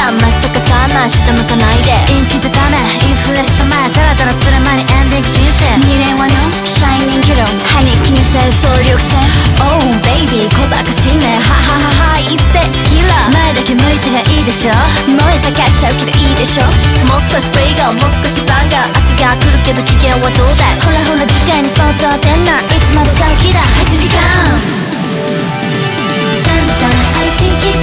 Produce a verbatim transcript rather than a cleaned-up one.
だまさかさま下向かないで陰気づためインフレしたまえダラダラする前にエンディング人生に連話のシャイニングヒーロー歯に気にせる総力戦 Oh baby 小賢しめはははは一斉キラー前だけ向いてりゃいいでしょ燃え盛っちゃうけどいいでしょもう少しプレイガーもう少しバンガー明日が来るけど機嫌はどうだいほらほら次回にスポット当てんないつまで短期だはちじかんじゃんじゃん愛知き